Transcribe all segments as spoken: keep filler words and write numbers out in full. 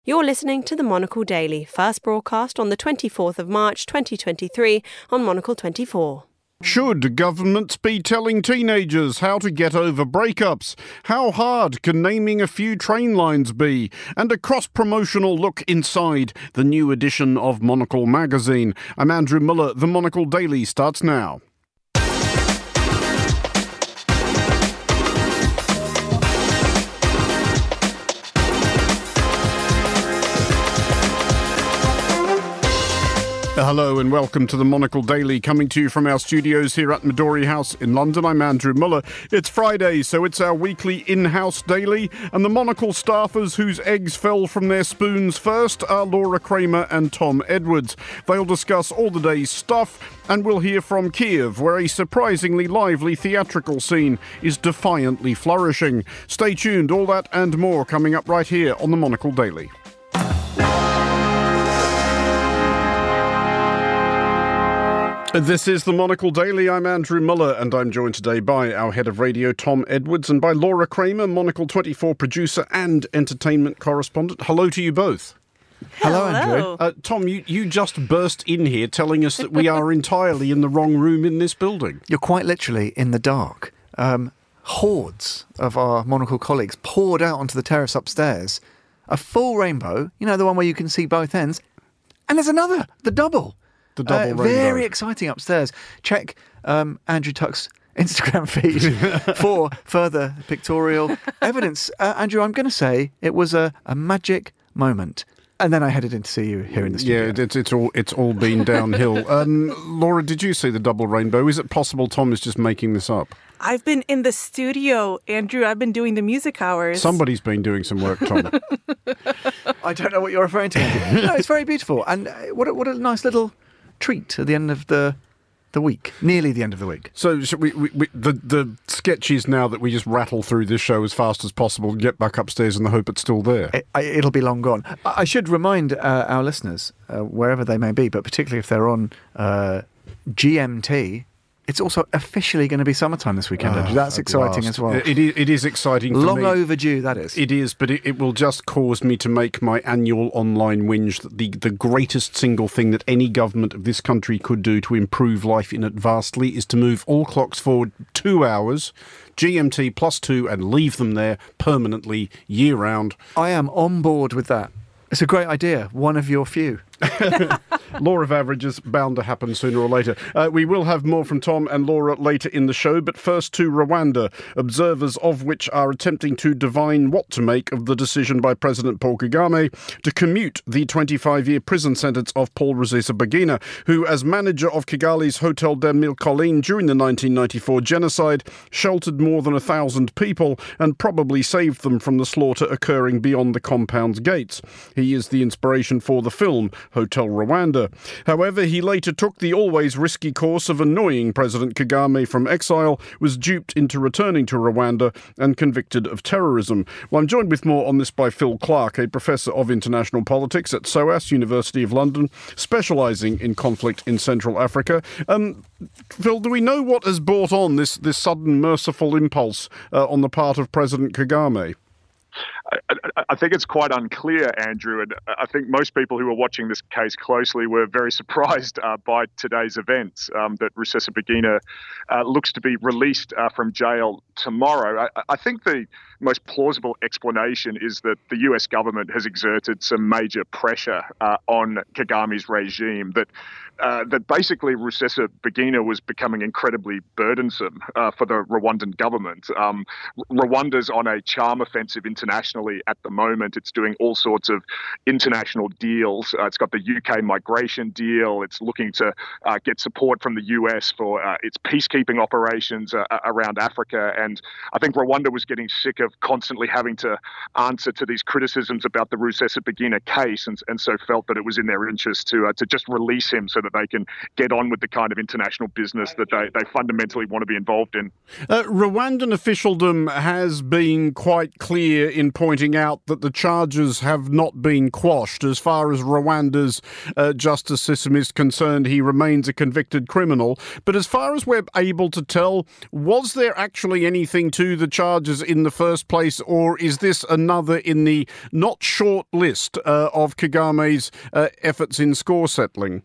You're listening to the Monocle Daily, first broadcast on the twenty-fourth of March twenty twenty-three on Monocle twenty-four. Should governments be telling teenagers how to get over breakups? How hard can naming a few train lines be? And a cross-promotional look inside the new edition of Monocle magazine. I'm Andrew Muller. The Monocle Daily starts now. Hello and welcome to the Monocle Daily, coming to you from our studios here at Midori House in London. I'm Andrew Muller. It's Friday, so it's our weekly in-house daily, and the Monocle staffers whose eggs fell from their spoons first are Laura Kramer and Tom Edwards. They'll discuss all the day's stuff, and we'll hear from Kiev, where a surprisingly lively theatrical scene is defiantly flourishing. Stay tuned, all that and more coming up right here on the Monocle Daily. This is the Monocle Daily. I'm Andrew Muller, and I'm joined today by our head of radio, Tom Edwards, and by Laura Kramer, Monocle twenty-four producer and entertainment correspondent. Hello to you both. Hello, Hello. Andrew. Uh, Tom, you, you just burst in here telling us that we are entirely in the wrong room in this building. You're quite literally in the dark. Um, hordes of our Monocle colleagues poured out onto the terrace upstairs. A full rainbow, you know, the one where you can see both ends. And there's another, the double. The double uh, rainbow. Very exciting upstairs. Check um, Andrew Tuck's Instagram feed for further pictorial evidence. Uh, Andrew, I'm going to say it was a, a magic moment. And then I headed in to see you here in the studio. Yeah, it's, it's all it's all been downhill. Um, Laura, did you see the double rainbow? Is it possible Tom is just making this up? I've been in the studio, Andrew. I've been doing the music hours. Somebody's been doing some work, Tom. I don't know what you're referring to. No, it's very beautiful. And uh, what a, what a nice little treat at the end of the the week, nearly the end of the week. So should we, we, we, the, the sketch is now that we just rattle through this show as fast as possible and get back upstairs in the hope it's still there. It, it'll be long gone. I I should remind uh, our listeners, uh, wherever they may be, but particularly if they're on uh, G M T, it's also officially going to be summertime this weekend, Andrew. That's At exciting last. as well. It is, it is exciting for Long me. overdue, that is. It is, but it, it will just cause me to make my annual online whinge that the, the greatest single thing that any government of this country could do to improve life in it vastly is to move all clocks forward two hours, G M T plus two, and leave them there permanently year-round. I am on board with that. It's a great idea. One of your few. Law of averages bound to happen sooner or later. Uh, we will have more from Tom and Laura later in the show, but first to Rwanda, observers of which are attempting to divine what to make of the decision by President Paul Kagame to commute the twenty-five-year prison sentence of Paul Rusesabagina, who, as manager of Kigali's Hotel des Mille Collines during the nineteen ninety-four genocide, sheltered more than a thousand people and probably saved them from the slaughter occurring beyond the compound's gates. He is the inspiration for the film Hotel Rwanda. However, he later took the always risky course of annoying President Kagame from exile, was duped into returning to Rwanda and convicted of terrorism. Well, I'm joined with more on this by Phil Clark, a professor of international politics at SOAS, University of London, specialising in conflict in Central Africa. Um, Phil, do we know what has brought on this, this sudden merciful impulse uh, on the part of President Kagame? I, I think it's quite unclear, Andrew, and I think most people who are watching this case closely were very surprised uh, by today's events, um, that Rusesabagina uh, looks to be released uh, from jail tomorrow. I, I think the most plausible explanation is that the U S government has exerted some major pressure uh, on Kagame's regime, that uh, that basically Rusesabagina was becoming incredibly burdensome uh, for the Rwandan government. Um, Rwanda's on a charm offensive internationally at the moment. It's doing all sorts of international deals. Uh, it's got the U K migration deal. It's looking to uh, get support from the U S for uh, its peacekeeping operations uh, around Africa. And I think Rwanda was getting sick of constantly having to answer to these criticisms about the Rusesabagina case, and, and so felt that it was in their interest to uh, to just release him so that they can get on with the kind of international business that they, they fundamentally want to be involved in. Uh, Rwandan officialdom has been quite clear in pointing out that the charges have not been quashed. As far as Rwanda's uh, justice system is concerned, he remains a convicted criminal. But as far as we're able to tell, was there actually anything to the charges in the first place, or is this another in the not short list uh, of Kagame's uh, efforts in score settling?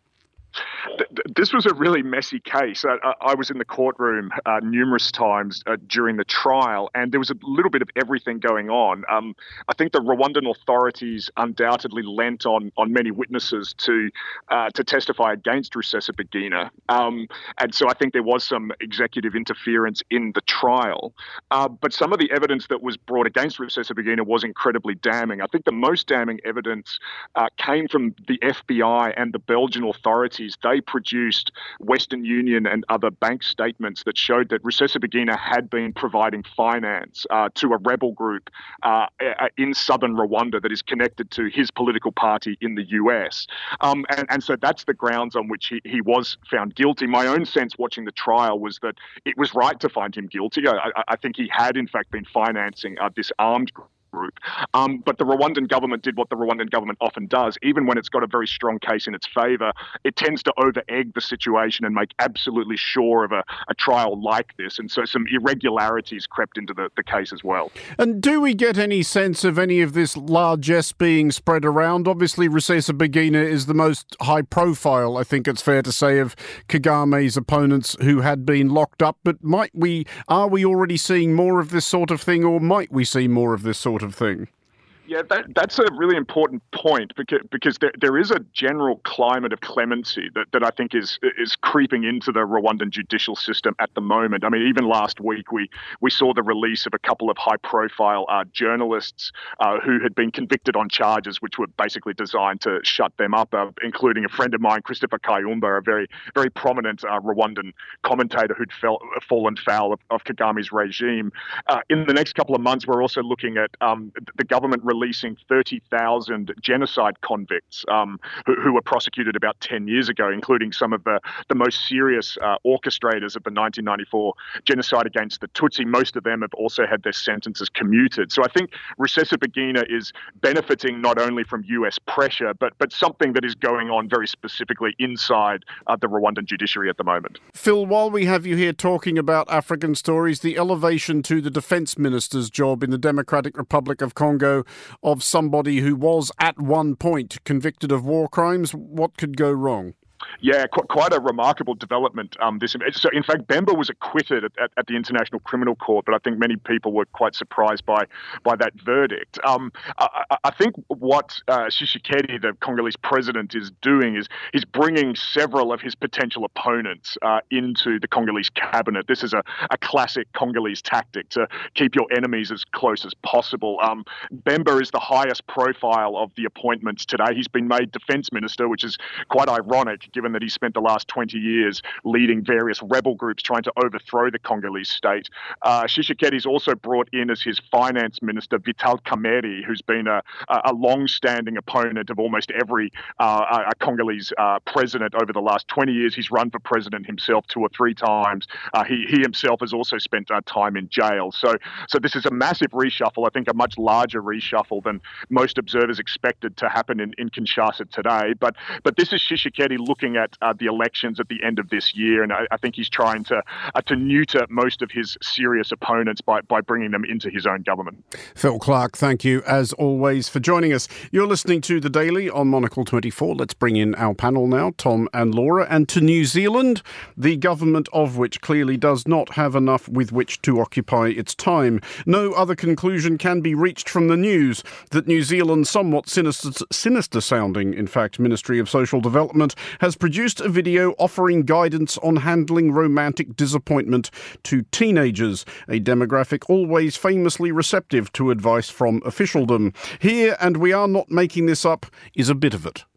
This was a really messy case. I, I was in the courtroom uh, numerous times uh, during the trial, and there was a little bit of everything going on. Um, I think the Rwandan authorities undoubtedly lent on on many witnesses to uh, to testify against Rusesabagina, um, and so I think there was some executive interference in the trial. Uh, but some of the evidence that was brought against Rusesabagina was incredibly damning. I think the most damning evidence uh, came from the F B I and the Belgian authorities. They produced Western Union and other bank statements that showed that Rusesabagina had been providing finance uh, to a rebel group uh, in southern Rwanda that is connected to his political party in the U S. Um, and, and so that's the grounds on which he, he was found guilty. My own sense watching the trial was that it was right to find him guilty. I, I think he had, in fact, been financing uh, this armed group. Group. Um, but the Rwandan government did what the Rwandan government often does. Even when it's got a very strong case in its favour, it tends to over-egg the situation and make absolutely sure of a, a trial like this. And so some irregularities crept into the, the case as well. And do we get any sense of any of this largesse being spread around? Obviously, Rusesabagina is the most high-profile, I think it's fair to say, of Kagame's opponents who had been locked up. But might we, are we already seeing more of this sort of thing, or might we see more of this sort of thing? Yeah, that, that's a really important point because because there, there is a general climate of clemency that, that I think is is creeping into the Rwandan judicial system at the moment. I mean, even last week we we saw the release of a couple of high-profile uh, journalists uh, who had been convicted on charges which were basically designed to shut them up, uh, including a friend of mine, Christopher Kayumba, a very very prominent uh, Rwandan commentator who'd fell, fallen foul of, of Kagame's regime. Uh, in the next couple of months, we're also looking at um, the government releasing thirty thousand genocide convicts um, who, who were prosecuted about ten years ago, including some of the, the most serious uh, orchestrators of the nineteen ninety-four genocide against the Tutsi. Most of them have also had their sentences commuted. So I think Rusesabagina is benefiting not only from U S pressure, but but something that is going on very specifically inside uh, the Rwandan judiciary at the moment. Phil, while we have you here talking about African stories, the elevation to the defence minister's job in the Democratic Republic of Congo of somebody who was at one point convicted of war crimes, what could go wrong? Yeah, qu- quite a remarkable development. Um, this, so, in fact, Bemba was acquitted at, at, at the International Criminal Court, but I think many people were quite surprised by by that verdict. Um, I, I think what uh, Tshisekedi, the Congolese president, is doing is he's bringing several of his potential opponents uh, into the Congolese cabinet. This is a, a classic Congolese tactic to keep your enemies as close as possible. Um, Bemba is the highest profile of the appointments today. He's been made defense minister, which is quite ironic, given that he spent the last twenty years leading various rebel groups trying to overthrow the Congolese state. Uh, Tshisekedi's also brought in as his finance minister Vital Kamerhe, who's been a, a long-standing opponent of almost every uh, a Congolese uh, president over the last twenty years. He's run for president himself two or three times. Uh, he, he himself has also spent uh, time in jail. So, so this is a massive reshuffle, I think a much larger reshuffle than most observers expected to happen in, in Kinshasa today. But, but this is Tshisekedi looking at uh, the elections at the end of this year, and I, I think he's trying to uh, to neuter most of his serious opponents by, by bringing them into his own government. Phil Clark, thank you as always for joining us. You're listening to The Daily on Monocle twenty-four. Let's bring in our panel now, Tom and Laura. And to New Zealand, the government of which clearly does not have enough with which to occupy its time. No other conclusion can be reached from the news that New Zealand's somewhat sinister, sinister sounding, in fact, Ministry of Social Development has produced a video offering guidance on handling romantic disappointment to teenagers, a demographic always famously receptive to advice from officialdom. Here, and we are not making this up, is a bit of it.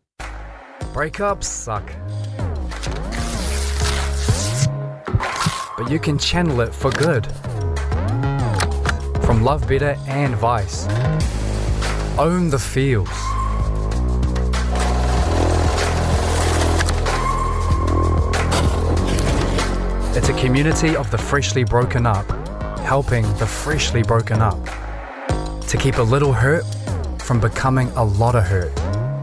Breakups suck. But you can channel it for good. From Love Better and Vice. Own the feels. It's a community of the freshly broken up, helping the freshly broken up. to keep a little hurt from becoming a lot of hurt.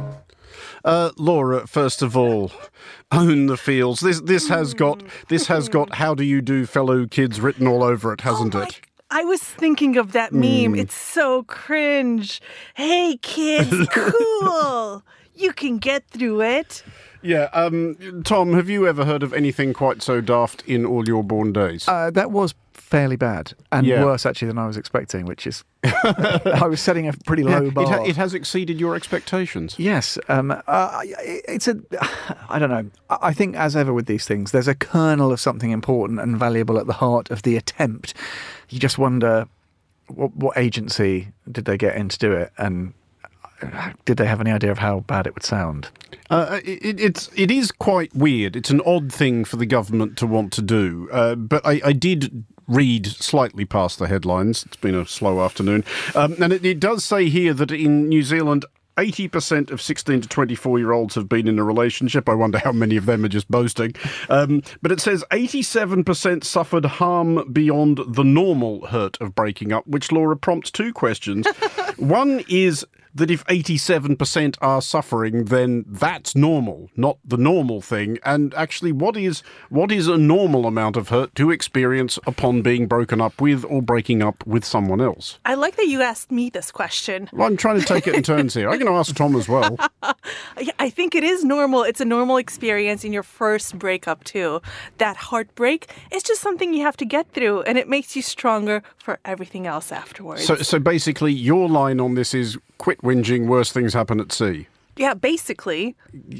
Uh, Laura, first of all, own the feels. This this has got this has got how do you do, fellow kids written all over it, hasn't oh my, it? I was thinking of that meme. It's so cringe. Hey, kids, cool. You can get through it. Yeah, um, Tom, have you ever heard of anything quite so daft in all your born days? Uh, that was fairly bad and Yeah. worse actually than I was expecting, which is I was setting a pretty low Yeah, bar. It, ha- it has exceeded your expectations. Yes, um, uh, it's a. I don't know. I think, as ever with these things, there's a kernel of something important and valuable at the heart of the attempt. You just wonder what, what agency did they get in to do it, and did they have any idea of how bad it would sound? Uh, it, it's it is quite weird. It's an odd thing for the government to want to do. Uh, but I, I did read slightly past the headlines. It's been a slow afternoon, um, and it, it does say here that in New Zealand, eighty percent of sixteen to twenty-four year olds have been in a relationship. I wonder how many of them are just boasting. Um, but it says eighty-seven percent suffered harm beyond the normal hurt of breaking up, which, Laura, prompts two questions. One is that if eighty-seven percent are suffering, then that's normal, not the normal thing. And actually, what is what is a normal amount of hurt to experience upon being broken up with or breaking up with someone else? I like that you asked me this question. Well, I'm trying to take it in turns here. I'm going to ask Tom as well. I think it is normal. It's a normal experience in your first breakup, too. That heartbreak is just something you have to get through, and it makes you stronger for everything else afterwards. So, so basically, your line on this is quit whinging, worse things happen at sea. Yeah, basically.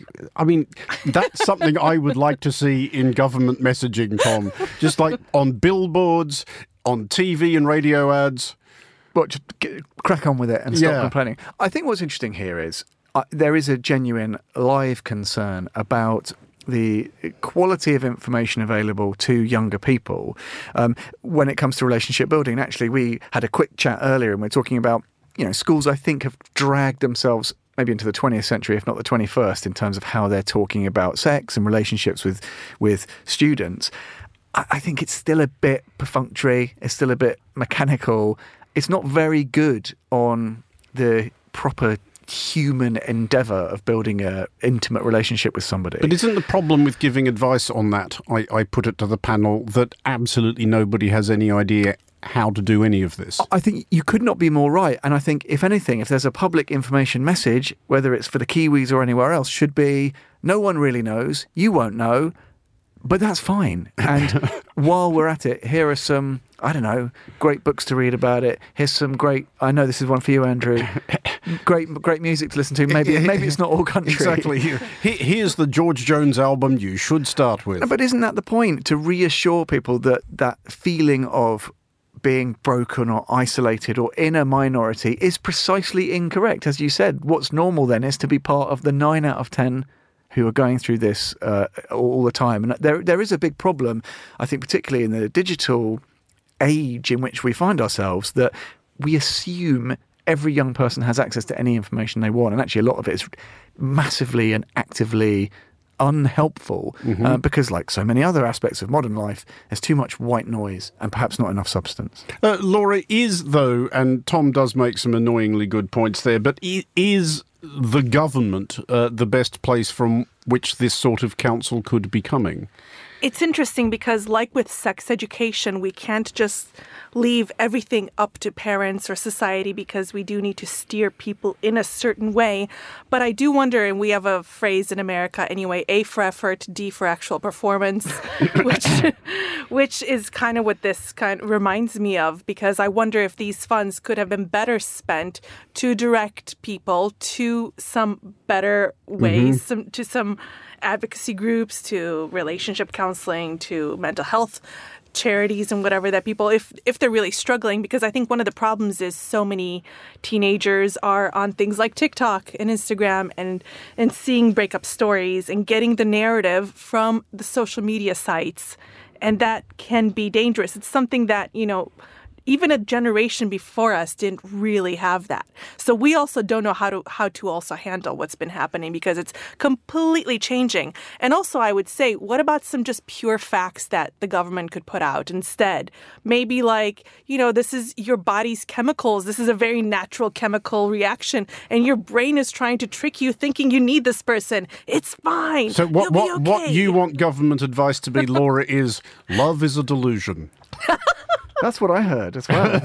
I mean, that's something I would like to see in government messaging, Tom. Just like on billboards, on T V and radio ads. But just get, crack on with it and stop Yeah. complaining. I think what's interesting here is uh, there is a genuine live concern about the quality of information available to younger people um, when it comes to relationship building. And actually, we had a quick chat earlier and we're talking about, you know, schools I think have dragged themselves maybe into the twentieth century, if not the twenty-first, in terms of how they're talking about sex and relationships with, with students. I, I think it's still a bit perfunctory. It's still a bit mechanical. It's not very good on the proper human endeavour of building an intimate relationship with somebody. But isn't the problem with giving advice on that, I, I put it to the panel, that absolutely nobody has any idea how to do any of this? I think you could not be more right. And I think, if anything, if there's a public information message, whether it's for the Kiwis or anywhere else, should be, no one really knows, you won't know, but that's fine. And while we're at it, here are some, I don't know, great books to read about it. Here's some great, I know this is one for you, Andrew, great great music to listen to. Maybe maybe it's not all country. Exactly. Here- Here's the George Jones album you should start with. But isn't that the point? To reassure people that that feeling of being broken or isolated or in a minority is precisely incorrect. As you said, what's normal then is to be part of the nine out of ten who are going through this uh, all the time. And there there is a big problem, I think, particularly in the digital age in which we find ourselves, that we assume every young person has access to any information they want. And actually a lot of it is massively and actively unhelpful Mm-hmm. uh, because, like so many other aspects of modern life, there's too much white noise and perhaps not enough substance. Uh, Laura, is though, and Tom does make some annoyingly good points there, but i- is the government uh, the best place from which this sort of council could be coming? It's interesting because, like with sex education, we can't just leave everything up to parents or society because we do need to steer people in a certain way. But I do wonder, and we have a phrase in America anyway, A for effort, D for actual performance, which which is kind of what this kind of reminds me of, because I wonder if these funds could have been better spent to direct people to some better ways, some, to some advocacy groups, to relationship counseling, to mental health charities and whatever, that people, if if they're really struggling, because I think one of the problems is so many teenagers are on things like TikTok and Instagram and and seeing breakup stories and getting the narrative from the social media sites, and that can be dangerous. It's something that, you know, even a generation before us didn't really have that. So we also don't know how to how to also handle what's been happening because it's completely changing. And also, I would say, what about some just pure facts that the government could put out instead? Maybe like, you know, this is your body's chemicals. This is a very natural chemical reaction, and your brain is trying to trick you thinking you need this person. It's fine. So what You'll be what, what okay. you want government advice to be, Laura, is love is a delusion. That's what I heard as well.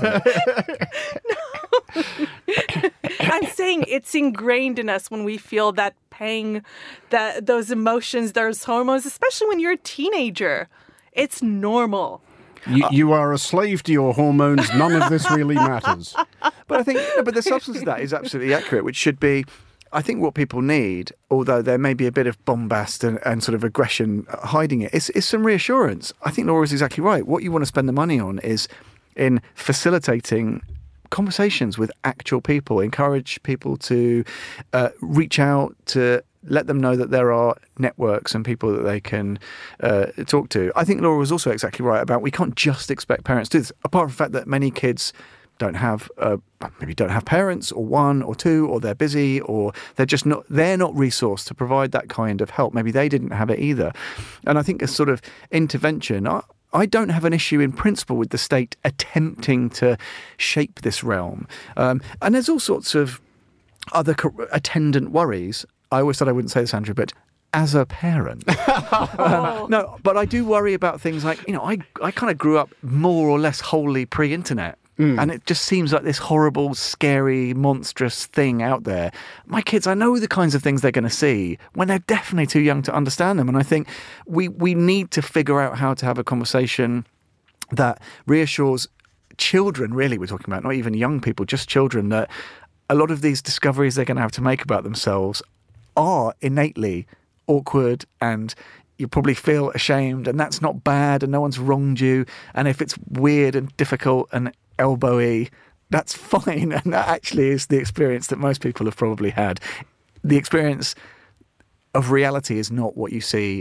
I'm saying it's ingrained in us when we feel that pang, that those emotions, those hormones, especially when you're a teenager. It's normal. You, you are a slave to your hormones. None of this really matters. But I think, no, but the substance of that is absolutely accurate, which should be, I think what people need, although there may be a bit of bombast and, and sort of aggression hiding it, is, is some reassurance. I think Laura's exactly right. What you want to spend the money on is in facilitating conversations with actual people, encourage people to uh, reach out, to let them know that there are networks and people that they can uh, talk to. I think Laura was also exactly right about we can't just expect parents to do this, apart from the fact that many kids don't have uh, maybe don't have parents, or one or two, or they're busy, or they're just not they're not resourced to provide that kind of help. Maybe they didn't have it either. And I think a sort of intervention, I, I don't have an issue in principle with the state attempting to shape this realm. Um, and there's all sorts of other co- attendant worries. I always said I wouldn't say this, Andrew, but as a parent. um, no, but I do worry about things like, you know, I, I kind of grew up more or less wholly pre-internet. Mm. And it just seems like this horrible, scary, monstrous thing out there. My kids, I know the kinds of things they're going to see when they're definitely too young to understand them. And I think we, we need to figure out how to have a conversation that reassures children, really, we're talking about, not even young people, just children, that a lot of these discoveries they're going to have to make about themselves are innately awkward, and you probably feel ashamed, and that's not bad, and no one's wronged you. And if it's weird and difficult and elbowy, that's fine. And that actually is the experience that most people have probably had. The experience of reality is not what you see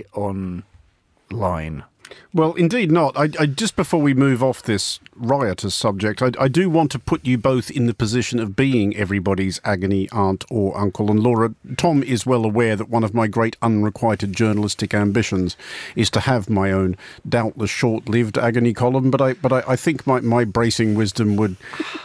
online. Well, indeed not. I, I, just before we move off this riotous subject, I, I do want to put you both in the position of being everybody's agony aunt or uncle. And Laura, Tom is well aware that one of my great unrequited journalistic ambitions is to have my own doubtless short-lived agony column. But I, but I, I think my, my bracing wisdom would...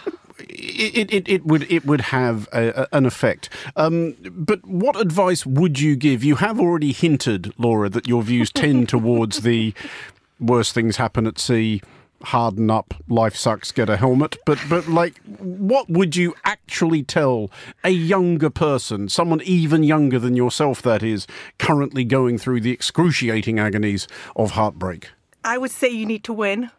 It, it, it would it would have a, a, an effect. Um, but what advice would you give? You have already hinted, Laura, that your views tend towards the worst things happen at sea, harden up, life sucks, get a helmet. But, but like, what would you actually tell a younger person, someone even younger than yourself, that is, currently going through the excruciating agonies of heartbreak? I would say you need to win.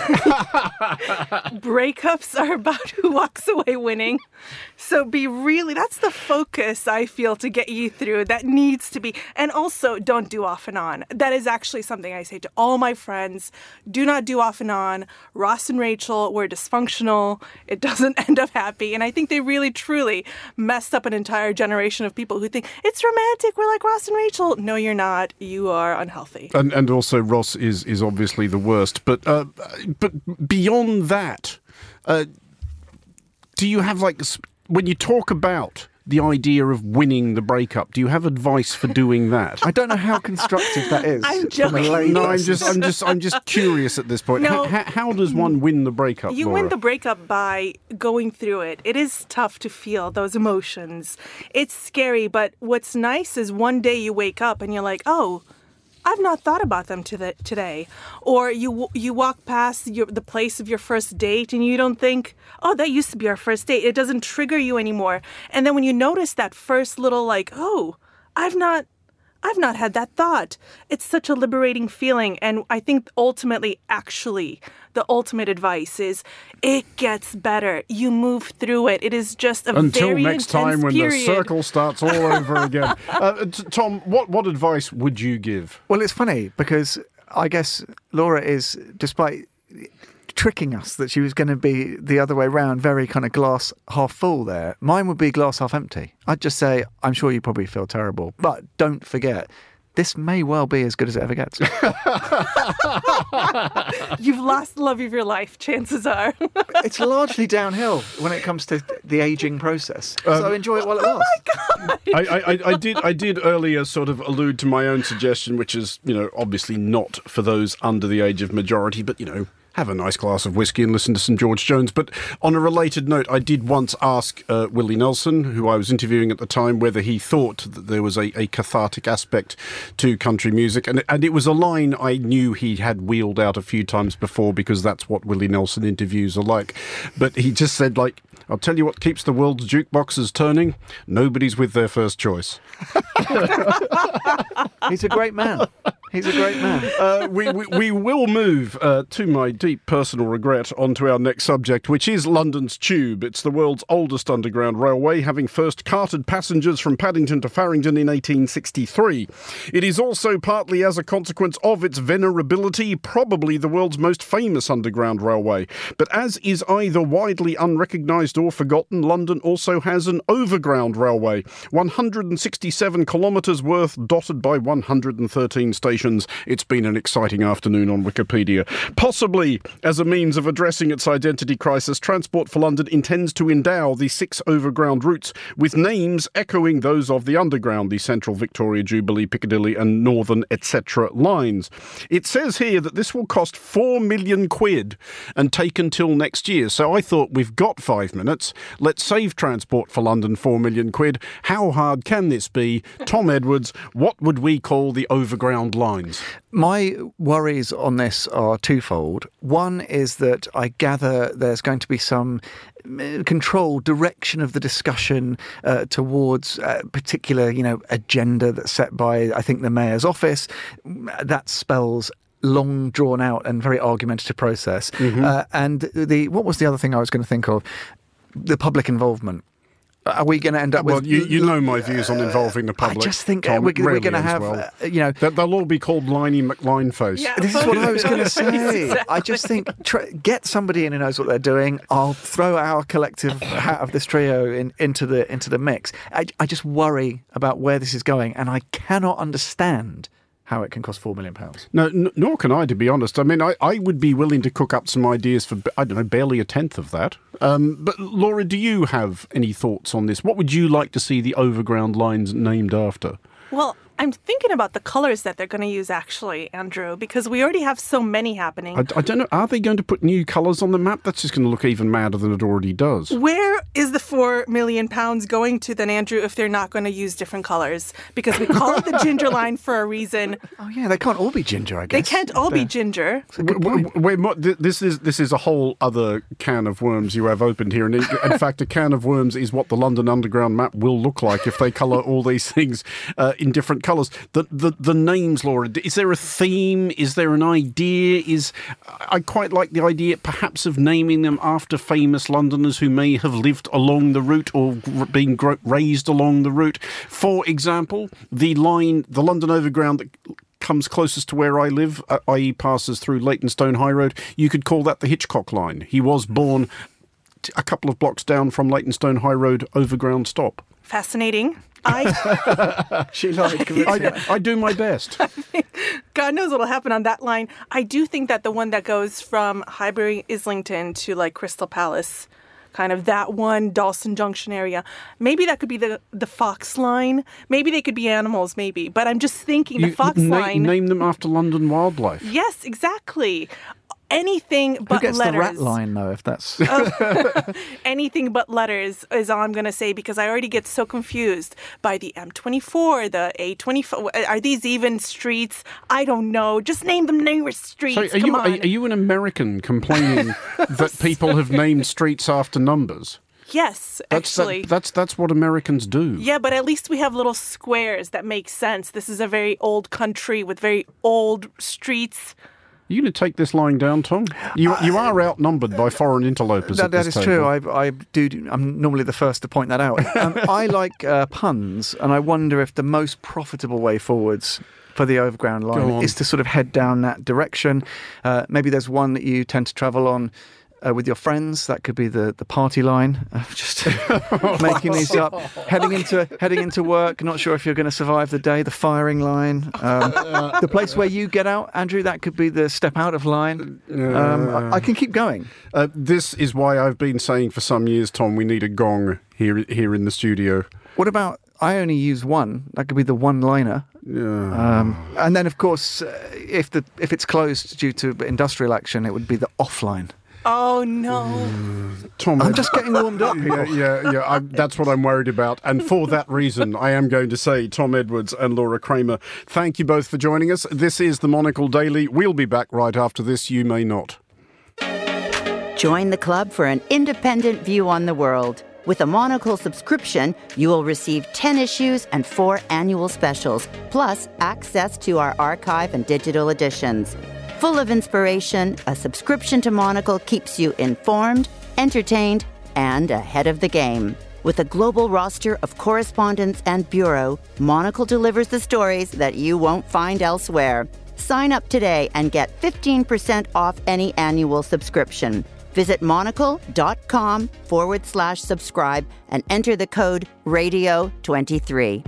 Breakups are about who walks away winning. So be really, that's the focus, I feel, to get you through. That needs to be. And also, don't do off and on. That is actually something I say to all my friends. Do not do off and on. Ross and Rachel were dysfunctional. It doesn't end up happy. And I think they really, truly messed up an entire generation of people who think, it's romantic, we're like Ross and Rachel. No, you're not. You are unhealthy. And and also Ross is, is obviously the worst. But uh, but beyond that, uh, do you have, like, when you talk about the idea of winning the breakup, do you have advice for doing that? I don't know how constructive that is. I'm joking. No, I'm just, I'm just, I'm just curious at this point. No. How, how does one win the breakup, You Laura? win the breakup by going through it. It is tough to feel those emotions. It's scary, but what's nice is one day you wake up and you're like, oh, I've not thought about them to the, today. Or you you walk past your, the place of your first date and you don't think, oh, that used to be our first date. It doesn't trigger you anymore. And then when you notice that first little like, oh, I've not I've not had that thought. It's such a liberating feeling. And I think ultimately, actually, the ultimate advice is it gets better. You move through it. It is just a Until very next intense time when period. the circle starts all over again. Uh, t- Tom, what, what advice would you give? Well, it's funny because I guess Laura is, despite tricking us that she was going to be the other way round, very kind of glass half full there. Mine would be glass half empty. I'd just say, I'm sure you probably feel terrible, but don't forget, this may well be as good as it ever gets. You've lost the love of your life, chances are. It's largely downhill when it comes to the aging process. Um, so enjoy it while it lasts. Oh my God! I, I, I did I did earlier sort of allude to my own suggestion, which is, you know, obviously not for those under the age of majority, but, you know, have a nice glass of whiskey and listen to some George Jones. But on a related note, I did once ask uh, Willie Nelson, who I was interviewing at the time, whether he thought that there was a, a cathartic aspect to country music. And, and it was a line I knew he had wheeled out a few times before, because that's what Willie Nelson interviews are like. But he just said, like, I'll tell you what keeps the world's jukeboxes turning. Nobody's with their first choice. He's a great man. He's a great man. Uh, we, we, we will move, uh, to my deep personal regret, onto our next subject, which is London's Tube. It's the world's oldest underground railway, having first carted passengers from Paddington to Farringdon in eighteen sixty-three. It is also, partly as a consequence of its venerability, probably the world's most famous underground railway. But as is either widely unrecognised or forgotten, London also has an overground railway, one hundred sixty-seven kilometres worth, dotted by one hundred thirteen stations. It's been an exciting afternoon on Wikipedia. Possibly as a means of addressing its identity crisis, Transport for London intends to endow the six overground routes with names echoing those of the Underground, the Central, Victoria, Jubilee, Piccadilly and Northern, et cetera lines. It says here that this will cost four million quid and take until next year. So I thought, we've got five minutes. Let's save Transport for London four million quid. How hard can this be? Tom Edwards, what would we call the overground line? My worries on this are twofold. One is that I gather there's going to be some control, direction of the discussion uh, towards a particular, you know, agenda that's set by, I think, the Mayor's office. That spells long drawn out and very argumentative process. Mm-hmm. Uh, and the what was the other thing I was going to think of? The public involvement. Are we going to end up well, with... Well, you, you know my views on involving the public. I just think Tom, we're, we're going to have, well. uh, you know... They'll all be called Liney McLineface. Yeah, this is what I was going to say. Exactly. I just think, tr- get somebody in who knows what they're doing. I'll throw our collective hat of this trio in, into the into the mix. I, I just worry about where this is going, and I cannot understand how it can cost four million pounds. No, n- nor can I, to be honest. I mean, I, I would be willing to cook up some ideas for, I don't know, barely a tenth of that. Um, but Laura, do you have any thoughts on this? What would you like to see the overground lines named after? Well, I'm thinking about the colours that they're going to use, actually, Andrew, because we already have so many happening. I, I don't know. Are they going to put new colours on the map? That's just going to look even madder than it already does. Where is the four million pounds going to then, Andrew, if they're not going to use different colours? Because we call it the ginger line for a reason. Oh, yeah, they can't all be ginger, I guess. They can't all be ginger. W- w- we're mo- th- this is this is a whole other can of worms you have opened here. And in, in fact, a can of worms is what the London Underground map will look like if they colour all these things uh, in different colours. The, the the names, Laura, is there a theme? Is there an idea? Is I quite like the idea perhaps of naming them after famous Londoners who may have lived along the route or been gro- raised along the route. For example, the line, the London Overground that comes closest to where I live, uh, that is passes through Leytonstone High Road, you could call that the Hitchcock line. He was born t- a couple of blocks down from Leytonstone High Road overground stop. Fascinating. I she lied. I, I do my best. God knows what'll happen on that line. I do think that the one that goes from Highbury, Islington to like Crystal Palace, kind of that one Dalston Junction area, maybe that could be the the Fox line. Maybe they could be animals, maybe. But I'm just thinking the You Fox na- line. Name them after London wildlife. Yes, exactly. Anything but Who gets letters. the rat line, though, if that's... Anything but letters is all I'm going to say, because I already get so confused by the M twenty-four, the A twenty-four. Are these even streets? I don't know. Just name them nearest streets. So are Come you on. are, are you an American complaining that people have named streets after numbers? Yes, That's actually. that, that's that's what Americans do. Yeah, but at least we have little squares that make sense. This is a very old country with very old streets. Are you going to take this lying down, Tom? You you are outnumbered by foreign interlopers. That, at that this is table. true. I, I do. I'm normally the first to point that out. Um, I like uh, puns, and I wonder if the most profitable way forwards for the overground line is to sort of head down that direction. Uh, maybe there's one that you tend to travel on uh, with your friends. That could be the, the party line. Uh, just making these up. Heading into heading into work. Not sure if you're going to survive the day. The firing line. Um, the place where you get out, Andrew. That could be the step out of line. Um, I, I can keep going. Uh, this is why I've been saying for some years, Tom, we need a gong here here in the studio. What about? I only use one. That could be the one-liner. Yeah. Um, and then, of course, uh, if the if it's closed due to industrial action, it would be the offline. Oh, no. Tom, I'm just getting warmed up. Yeah, yeah, yeah. I, that's what I'm worried about. And for that reason, I am going to say, Tom Edwards and Laura Kramer, thank you both for joining us. This is the Monocle Daily. We'll be back right after this. You may not. Join the club for an independent view on the world. With a Monocle subscription, you will receive ten issues and four annual specials, plus access to our archive and digital editions. Full of inspiration, a subscription to Monocle keeps you informed, entertained, and ahead of the game. With a global roster of correspondents and bureau, Monocle delivers the stories that you won't find elsewhere. Sign up today and get fifteen percent off any annual subscription. Visit monocle.com forward slash subscribe and enter the code radio twenty-three.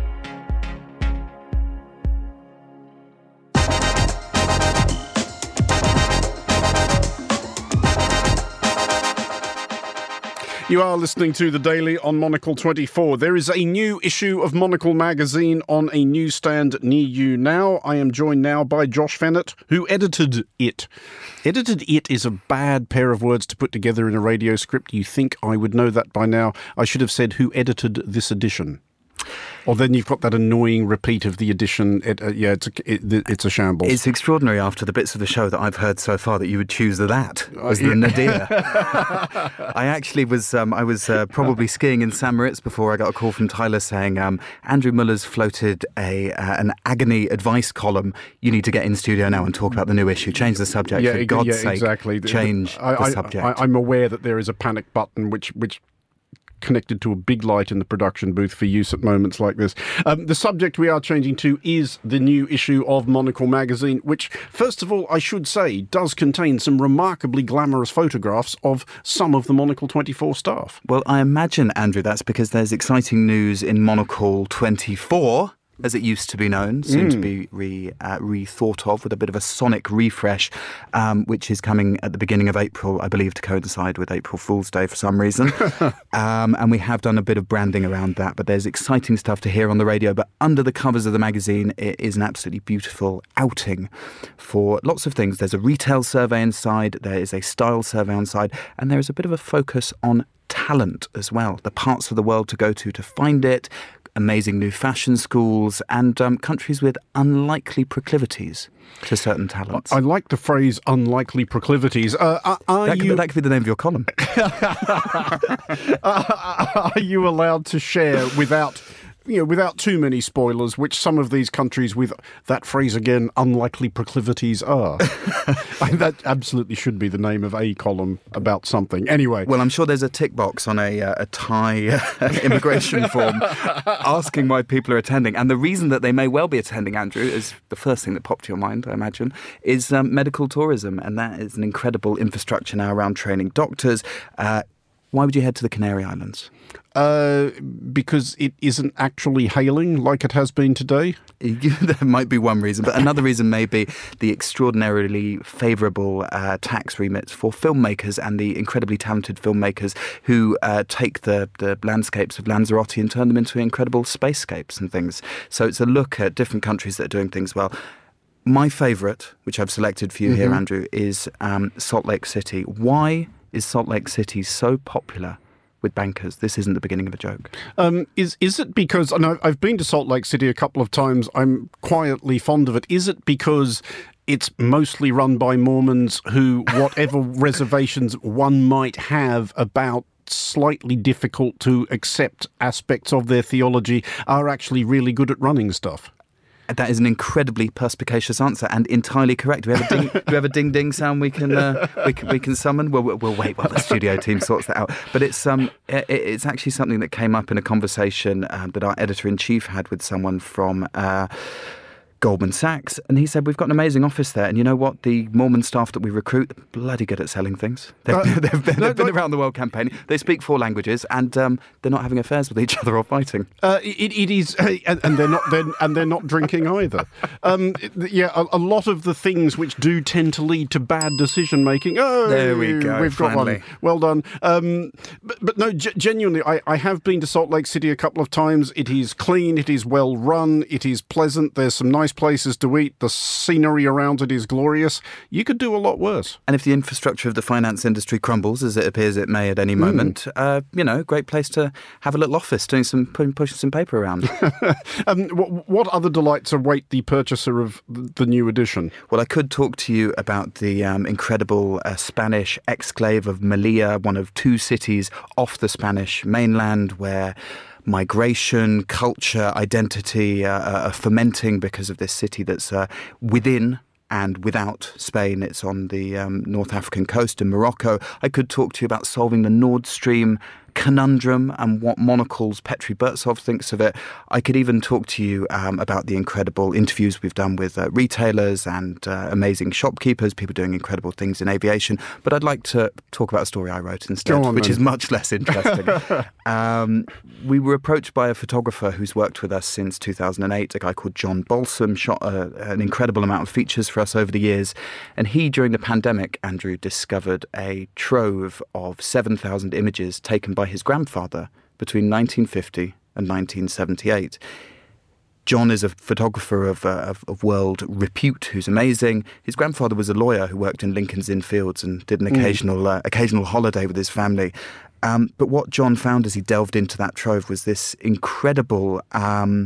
You are listening to The Daily on Monocle twenty-four. There is a new issue of Monocle magazine on a newsstand near you now. I am joined now by Josh Fennett, who edited it. Edited it is a bad pair of words to put together in a radio script. You think I would know that by now. I should have said who edited this edition. Or then you've got that annoying repeat of the edition. It, uh, yeah, it's a, it, it's a shambles. It's extraordinary after the bits of the show that I've heard so far that you would choose the that as the nadir. I actually was um, I was uh, probably skiing in St Moritz before I got a call from Tyler saying um, Andrew Muller's floated a uh, an agony advice column. You need to get in studio now and talk about the new issue. Change the subject. Yeah, for God's yeah, sake, exactly. change I, the I, subject. I, I'm aware that there is a panic button which which. connected to a big light in the production booth for use at moments like this. Um, the subject we are changing to is the new issue of Monocle magazine, which, first of all, I should say, does contain some remarkably glamorous photographs of some of the Monocle twenty-four staff. Well, I imagine, Andrew, that's because there's exciting news in Monocle twenty-four, as it used to be known, soon mm. to be re, uh, rethought of with a bit of a sonic refresh, um, which is coming at the beginning of April, I believe, to coincide with April Fool's Day for some reason. um, and we have done a bit of branding around that, but there's exciting stuff to hear on the radio. But under the covers of the magazine, it is an absolutely beautiful outing for lots of things. There's a retail survey inside, there is a style survey inside, and there is a bit of a focus on talent as well, the parts of the world to go to to find it, amazing new fashion schools, and um, countries with unlikely proclivities to certain talents. I like the phrase unlikely proclivities. Uh, are, are that, could, you... that could be the name of your column. Are you allowed to share without... You know, without too many spoilers, which some of these countries with that phrase again, unlikely proclivities are? I mean, that absolutely should be the name of a column about something. Anyway. Well, I'm sure there's a tick box on a, uh, a Thai uh, immigration form asking why people are attending. And the reason that they may well be attending, Andrew, is the first thing that popped to your mind, I imagine, is um, medical tourism. And that is an incredible infrastructure now around training doctors. Uh, why would you head to the Canary Islands? Uh, because it isn't actually hailing like it has been today? There might be one reason, but another reason may be the extraordinarily favourable uh, tax remits for filmmakers and the incredibly talented filmmakers who uh, take the, the landscapes of Lanzarote and turn them into incredible spacescapes and things. So it's a look at different countries that are doing things well. My favourite, which I've selected for you mm-hmm. here, Andrew, is um, Salt Lake City. Why is Salt Lake City so popular with bankers? This isn't the beginning of a joke. Um, is is it because, and I've been to Salt Lake City a couple of times, I'm quietly fond of it. Is it because it's mostly run by Mormons who, whatever reservations one might have about slightly difficult to accept aspects of their theology, are actually really good at running stuff? That is an incredibly perspicacious answer and entirely correct. Do we have a ding, do we have a ding ding sound we can uh, we can we can summon? We'll, we'll wait while the studio team sorts that out. But it's um it, it's actually something that came up in a conversation um, that our editor in chief had with someone from. Uh, Goldman Sachs, and he said, we've got an amazing office there, and you know what? The Mormon staff that we recruit, they're bloody good at selling things. They've, uh, they've been, no, they've been no. around the world campaigning. They speak four languages, and um, they're not having affairs with each other or fighting. Uh, it, it is, uh, and, and they're not, they're, and they're not drinking either. Um, yeah, a, a lot of the things which do tend to lead to bad decision making. Oh, there we go. We've got finally. one. Well done. Um, but, but no, g- genuinely, I, I have been to Salt Lake City a couple of times. It is clean. It is well run. It is pleasant. There's some nice places to eat. The scenery around it is glorious. You could do a lot worse. And if the infrastructure of the finance industry crumbles, as it appears it may at any moment, mm. uh, you know, great place to have a little office doing some pushing some paper around. um, what, what other delights await the purchaser of the new edition? Well, I could talk to you about the um, incredible uh, Spanish exclave of Melilla, one of two cities off the Spanish mainland where migration, culture, identity uh, are fermenting because of this city that's uh, within and without Spain. It's on the um, North African coast in Morocco. I could talk to you about solving the Nord Stream conundrum and what Monocle's Petri Burtsov thinks of it. I could even talk to you um, about the incredible interviews we've done with uh, retailers and uh, amazing shopkeepers, people doing incredible things in aviation. But I'd like to talk about a story I wrote instead, on, which then. is much less interesting. um, we were approached by a photographer who's worked with us since two thousand eight, a guy called John Balsam, shot a, an incredible amount of features for us over the years. And he, during the pandemic, Andrew, discovered a trove of seven thousand images taken by by his grandfather between nineteen fifty and nineteen seventy-eight. John is a photographer of, uh, of, of world repute who's amazing. His grandfather was a lawyer who worked in Lincoln's Inn Fields and did an occasional mm. uh, occasional holiday with his family. Um, but what John found as he delved into that trove was this incredible Um,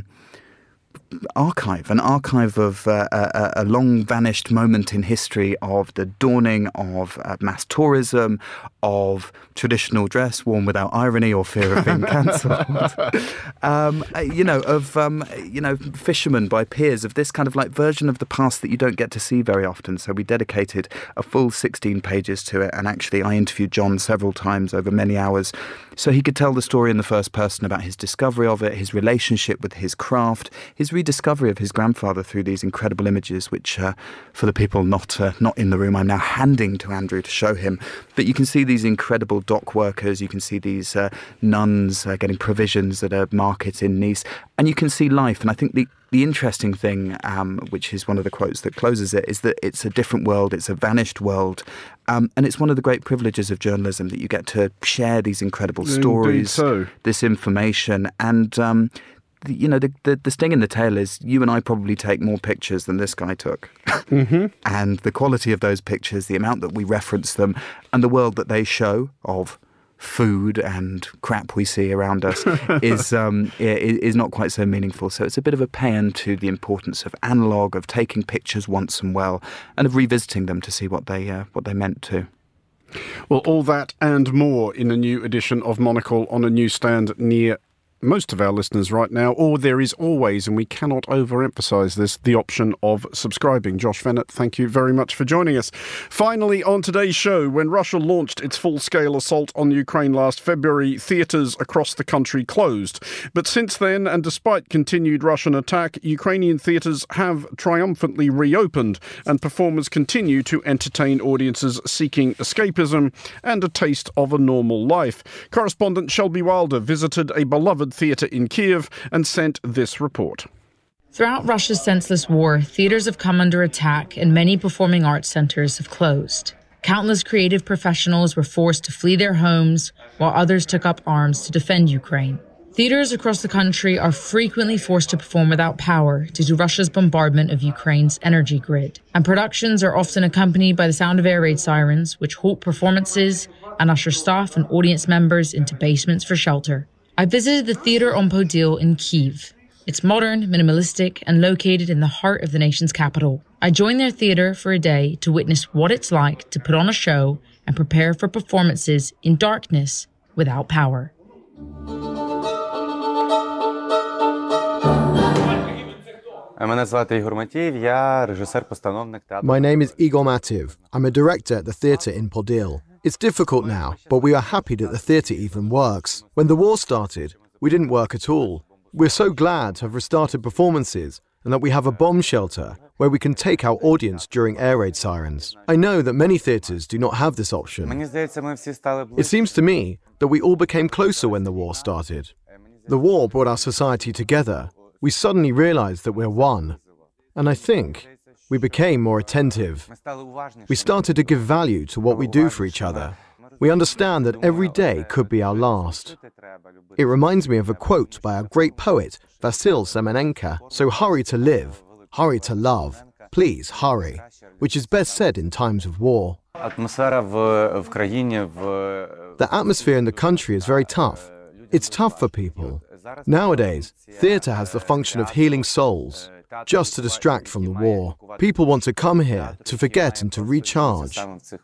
archive, an archive of uh, a, a long-vanished moment in history of the dawning of uh, mass tourism, of traditional dress worn without irony or fear of being cancelled, um, you know, of, um, you know, fishermen by piers, of this kind of like version of the past that you don't get to see very often. So we dedicated a full sixteen pages to it, and actually I interviewed John several times over many hours so he could tell the story in the first person about his discovery of it, his relationship with his craft, his rediscovery of his grandfather through these incredible images, which uh, for the people not uh, not in the room, I'm now handing to Andrew to show him. But you can see these incredible dock workers, you can see these uh, nuns uh, getting provisions at a market in Nice, and you can see life. And I think the The interesting thing, um, which is one of the quotes that closes it, is that it's a different world, it's a vanished world, um, and it's one of the great privileges of journalism that you get to share these incredible stories, so. this information, and um, the, you know, the, the the sting in the tail is you and I probably take more pictures than this guy took, mm-hmm. and the quality of those pictures, the amount that we reference them, and the world that they show of food and crap we see around us is um, is not quite so meaningful. So it's a bit of a paean to the importance of analogue, of taking pictures once and well, and of revisiting them to see what they uh, what they meant to. Well, all that and more in a new edition of Monocle on a newsstand near most of our listeners right now, or there is always, and we cannot overemphasise this, the option of subscribing. Josh Fennett, thank you very much for joining us. Finally, on today's show, when Russia launched its full-scale assault on Ukraine last February, theatres across the country closed. But since then, and despite continued Russian attack, Ukrainian theatres have triumphantly reopened, and performers continue to entertain audiences seeking escapism and a taste of a normal life. Correspondent Shelby Wilder visited a beloved theatre in Kiev and sent this report. Throughout Russia's senseless war, theatres have come under attack and many performing arts centres have closed. Countless creative professionals were forced to flee their homes, while others took up arms to defend Ukraine. Theatres across the country are frequently forced to perform without power due to Russia's bombardment of Ukraine's energy grid. And productions are often accompanied by the sound of air raid sirens, which halt performances and usher staff and audience members into basements for shelter. I visited the Theatre on Podil in Kyiv. It's modern, minimalistic, and located in the heart of the nation's capital. I joined their theatre for a day to witness what it's like to put on a show and prepare for performances in darkness without power. My name is Igor Mativ. I'm a director at the theatre in Podil. It's difficult now, but we are happy that the theatre even works. When the war started, we didn't work at all. We're so glad to have restarted performances and that we have a bomb shelter where we can take our audience during air raid sirens. I know that many theatres do not have this option. It seems to me that we all became closer when the war started. The war brought our society together. We suddenly realized that we're one. And I think we became more attentive. We started to give value to what we do for each other. We understand that every day could be our last. It reminds me of a quote by our great poet, Vasil Semenenko, "So hurry to live, hurry to love, please hurry," which is best said in times of war. The atmosphere in the country is very tough. It's tough for people. Nowadays, theatre has the function of healing souls, just to distract from the war. People want to come here to forget and to recharge.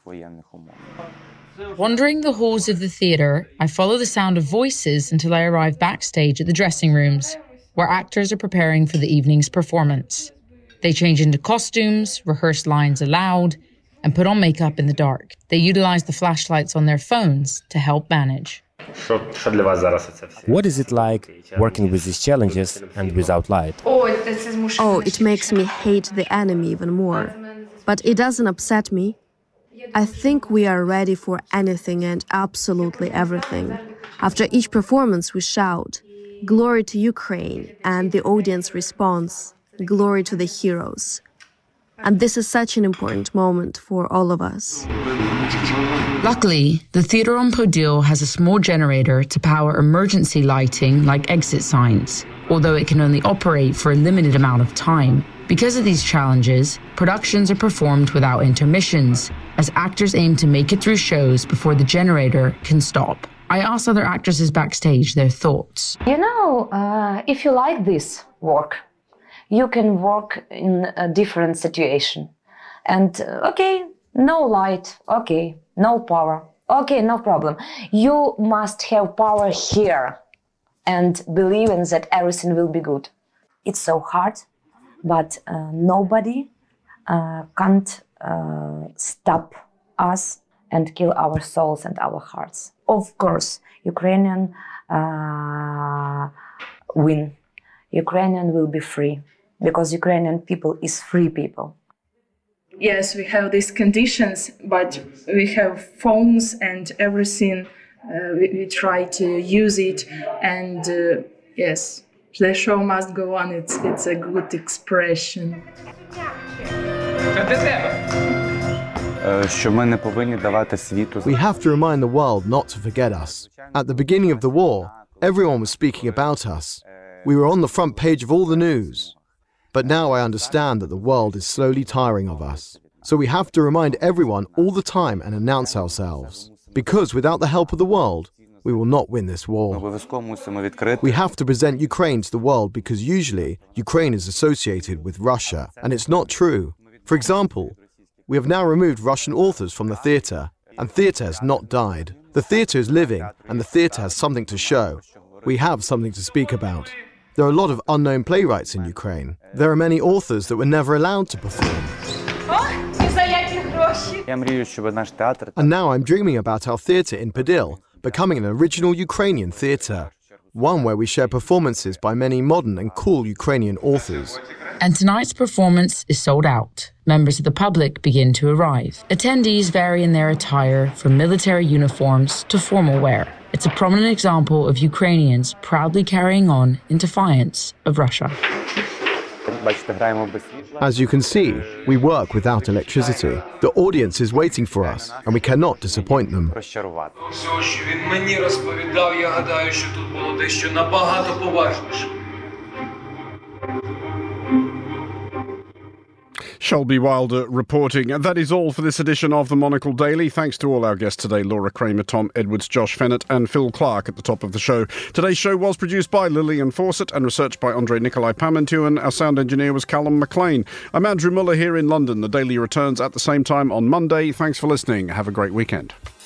Wandering the halls of the theatre, I follow the sound of voices until I arrive backstage at the dressing rooms, where actors are preparing for the evening's performance. They change into costumes, rehearse lines aloud, and put on makeup in the dark. They utilize the flashlights on their phones to help manage. What is it like working with these challenges and without light? Oh, it makes me hate the enemy even more. But it doesn't upset me. I think we are ready for anything and absolutely everything. After each performance, we shout, "Glory to Ukraine," and the audience responds, "Glory to the heroes." And this is such an important moment for all of us. Luckily, the theatre on Podil has a small generator to power emergency lighting like exit signs, although it can only operate for a limited amount of time. Because of these challenges, productions are performed without intermissions, as actors aim to make it through shows before the generator can stop. I asked other actresses backstage their thoughts. You know, uh, if you like this work, you can work in a different situation. And, uh, okay, no light, okay, no power, okay, no problem. You must have power here and believe in that everything will be good. It's so hard, but uh, nobody uh, can't uh, stop us and kill our souls and our hearts. Of course, Ukrainian uh, win. Ukrainian will be free, because Ukrainian people is free people. Yes, we have these conditions, but we have phones and everything. Uh, we, we try to use it, and uh, yes, the show must go on. It's it's a good expression. We have to remind the world not to forget us. At the beginning of the war, everyone was speaking about us. We were on the front page of all the news. But now I understand that the world is slowly tiring of us. So we have to remind everyone all the time and announce ourselves. Because without the help of the world, we will not win this war. We have to present Ukraine to the world because usually Ukraine is associated with Russia, and it's not true. For example, we have now removed Russian authors from the theatre, and theatre has not died. The theatre is living, and the theatre has something to show. We have something to speak about. There are a lot of unknown playwrights in Ukraine. There are many authors that were never allowed to perform. And now I'm dreaming about our theatre in Podil becoming an original Ukrainian theatre, one where we share performances by many modern and cool Ukrainian authors. And tonight's performance is sold out. Members of the public begin to arrive. Attendees vary in their attire from military uniforms to formal wear. It's a prominent example of Ukrainians proudly carrying on in defiance of Russia. As you can see, we work without electricity. The audience is waiting for us, and we cannot disappoint them. Shelby Wilder reporting. And that is all for this edition of the Monocle Daily. Thanks to all our guests today, Laura Kramer, Tom Edwards, Josh Fennett and Phil Clark at the top of the show. Today's show was produced by Lillian Fawcett and researched by Andrei Nikolai Pamantuan. Our sound engineer was Callum McLean. I'm Andrew Muller here in London. The Daily returns at the same time on Monday. Thanks for listening. Have a great weekend.